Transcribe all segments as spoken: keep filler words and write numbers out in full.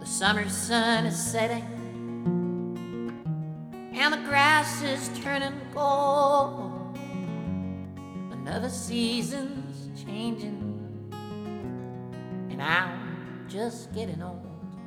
summer sun is setting and the grass is turning gold. Another season's changing and I'm just getting old.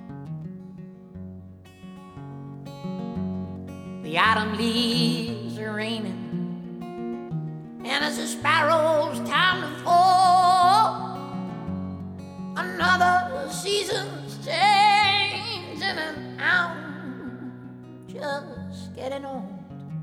The autumn leaves are raining and as a sparrow's time to fall, another season's changing and I'm just getting old.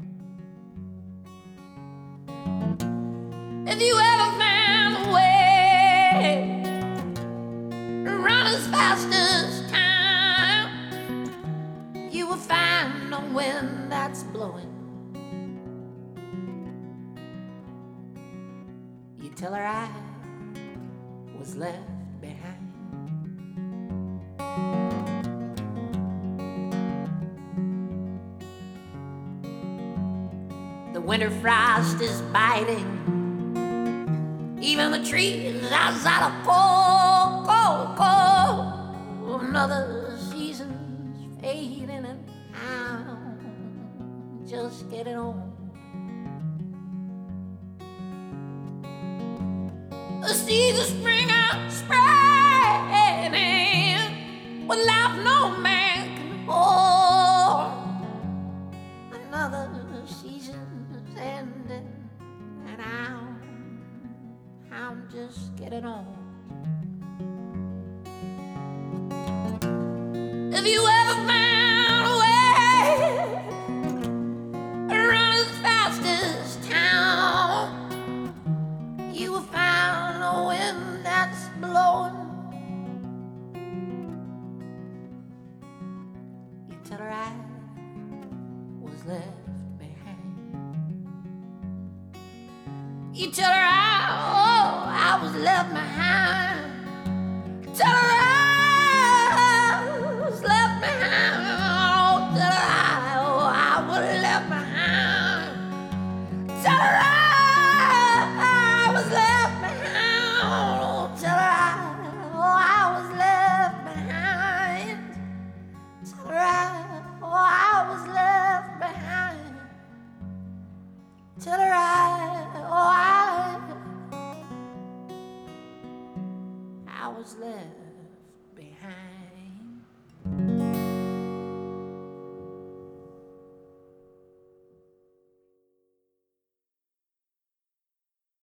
If you ever found a way to run as fast as time, you will find a wind that's blowing. You tell her I was left behind. The winter frost is biting, even the trees outside are cold, cold, cold. Another season's fading and I'm just getting old. The seeds of spring are spreading with life no man can hold. Another season's ending and I'm, I'm just getting old. If you ever found a way to run as fast as town, you will find a wind that's blowing. You tell her I was left behind. You tell her I, oh, I was left behind. Tell her I was left behind. Oh, tell her I, oh, I was left behind. Tell her I, I was left behind. Oh, tell her I, oh, I was left behind. Tell her I, oh, I was left behind. Tell her I, oh, I, I was left behind.